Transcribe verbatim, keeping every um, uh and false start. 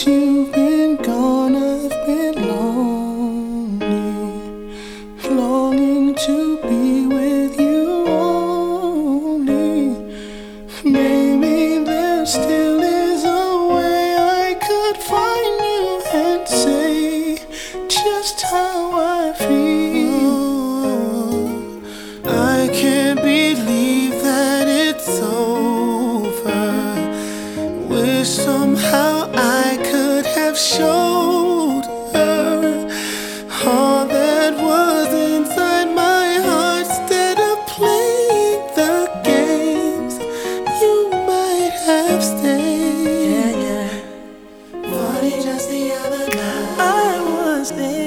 Since you've been gone, I've been lonely, longing to be with you only. Maybe there still is a way I could find you and say just how I feel. I can't believe that it's over. Wish somehow I could have showed her all that was inside my heart. Instead of playing the games, you might have stayed. Yeah, yeah. Funny, just the other night I was there.